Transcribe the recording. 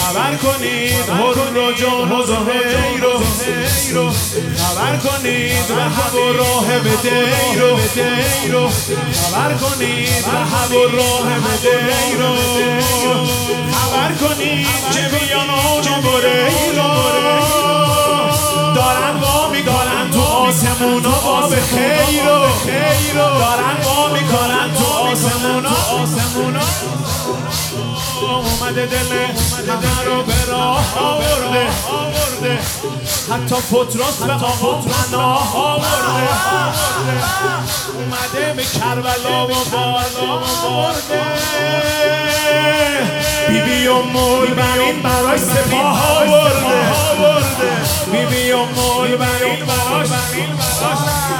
خبر کنید هر و جان و زهیر رو خبر کنید رهب و راهب دیر رو خبر کنید رهب و راهب دیر رو خبر کنید که بیان آج بری رو دارن وا میکنن تو آسمونا باب خیر رو دارن وا میکنن تو آسمونا اومده دل همه رو به راه آورده حتی پتروس به آقا پناه آورده اومده به کربلا و بالا آورده بیبی ام البنین برای سپاه آورده بیبی ام البنین براش